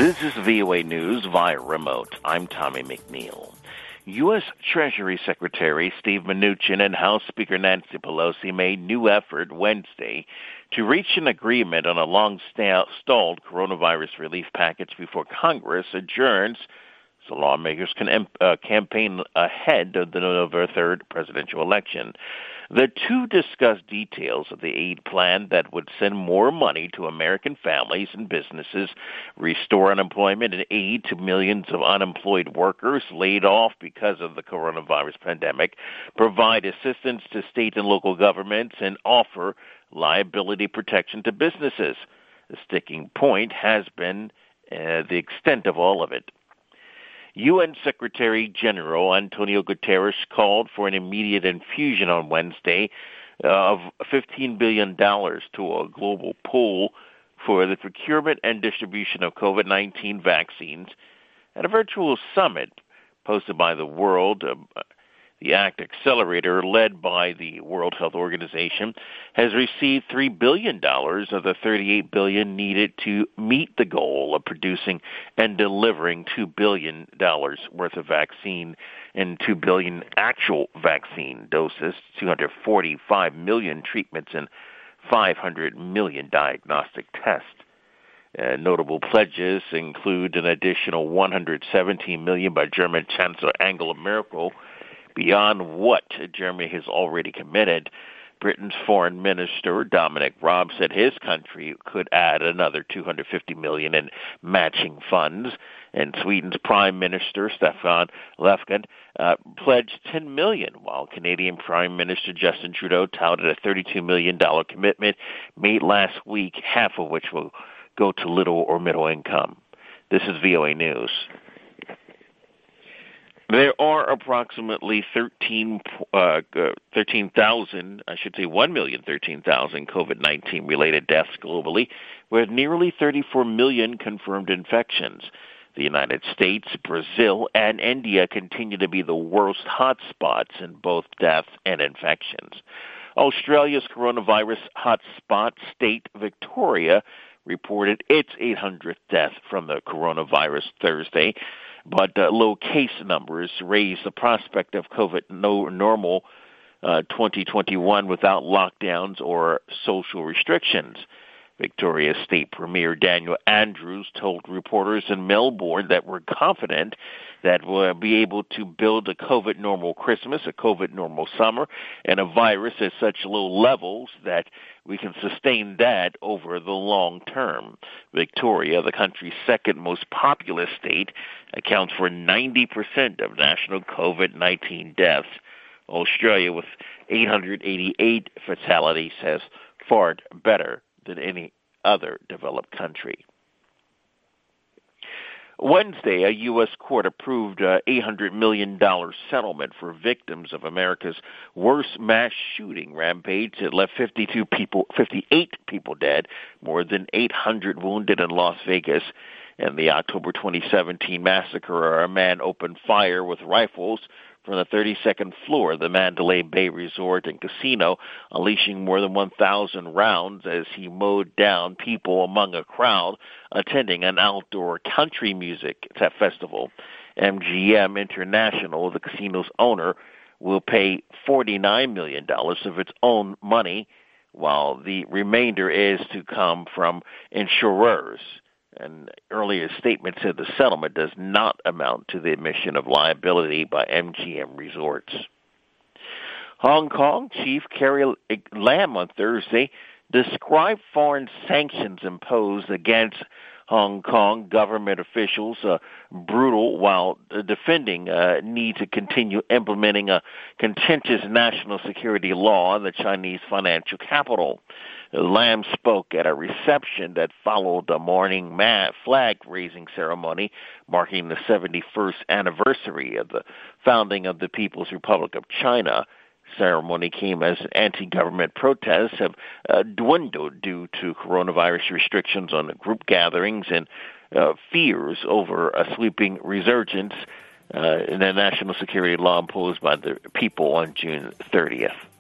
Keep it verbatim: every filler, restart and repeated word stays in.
This is V O A News via remote. I'm Tommy McNeil. U S. Treasury Secretary Steve Mnuchin and House Speaker Nancy Pelosi made new effort Wednesday to reach an agreement on a long-stalled coronavirus relief package before Congress adjourns so lawmakers can uh, campaign ahead of the November third presidential election. The two discussed details of the aid plan that would send more money to American families and businesses, restore unemployment, and aid to millions of unemployed workers laid off because of the coronavirus pandemic, provide assistance to state and local governments, and offer liability protection to businesses. The sticking point has been uh, the extent of all of it. U N Secretary General Antonio Guterres called for an immediate infusion on Wednesday of fifteen billion dollars to a global pool for the procurement and distribution of COVID nineteen vaccines at a virtual summit hosted by the World. Uh, the ACT Accelerator, led by the World Health Organization, has received three billion dollars of the thirty-eight billion dollars needed to meet the goal of producing and delivering two billion dollars worth of vaccine and two billion dollars actual vaccine doses, two hundred forty-five million treatments, and five hundred million diagnostic tests. Uh, notable pledges include an additional one hundred seventeen million dollars by German Chancellor Angela Merkel, beyond what Germany has already committed. Britain's Foreign Minister Dominic Raab said his country could add another two hundred fifty million dollars in matching funds, and Sweden's Prime Minister Stefan Löfven uh, pledged ten million dollars, while Canadian Prime Minister Justin Trudeau touted a thirty-two million dollars commitment made last week, half of which will go to little or middle income. This is V O A News. There are approximately thirteen, uh, thirteen thousand, I should say one million thirteen thousand COVID nineteen related deaths globally, with nearly thirty-four million confirmed infections. The United States, Brazil, and India continue to be the worst hotspots in both deaths and infections. Australia's coronavirus hotspot state, Victoria, reported its eight hundredth death from the coronavirus Thursday, but uh, low case numbers raise the prospect of COVID no normal uh, twenty twenty-one without lockdowns or social restrictions. Victoria's State Premier Daniel Andrews told reporters in Melbourne that we're confident that we'll be able to build a COVID normal Christmas, a COVID normal summer, and a virus at such low levels that we can sustain that over the long term. Victoria, the country's second most populous state, accounts for ninety percent of national COVID nineteen deaths. Australia, with eight hundred eighty-eight fatalities, has fared better than any other developed country. Wednesday, a U S court approved an eight hundred million dollars settlement for victims of America's worst mass shooting rampage that left fifty-two people, fifty-eight people dead, more than eight hundred wounded in Las Vegas. And the October twenty seventeen massacre, where a man opened fire with rifles from the thirty-second floor of the Mandalay Bay Resort and Casino, unleashing more than one thousand rounds as he mowed down people among a crowd attending an outdoor country music festival. M G M International, the casino's owner, will pay forty-nine million dollars of its own money, while the remainder is to come from insurers. An earlier statement said the settlement does not amount to the admission of liability by M G M Resorts. Hong Kong Chief Carrie Lam on Thursday described foreign sanctions imposed against Hong Kong government officials uh, brutal, while uh, defending uh, need to continue implementing a contentious national security law in the Chinese financial capital. Lam spoke at a reception that followed the morning flag-raising ceremony marking the seventy-first anniversary of the founding of the People's Republic of China. Ceremony came as anti-government protests have uh, dwindled due to coronavirus restrictions on group gatherings and uh, fears over a sweeping resurgence uh, in the national security law imposed by the people on June thirtieth.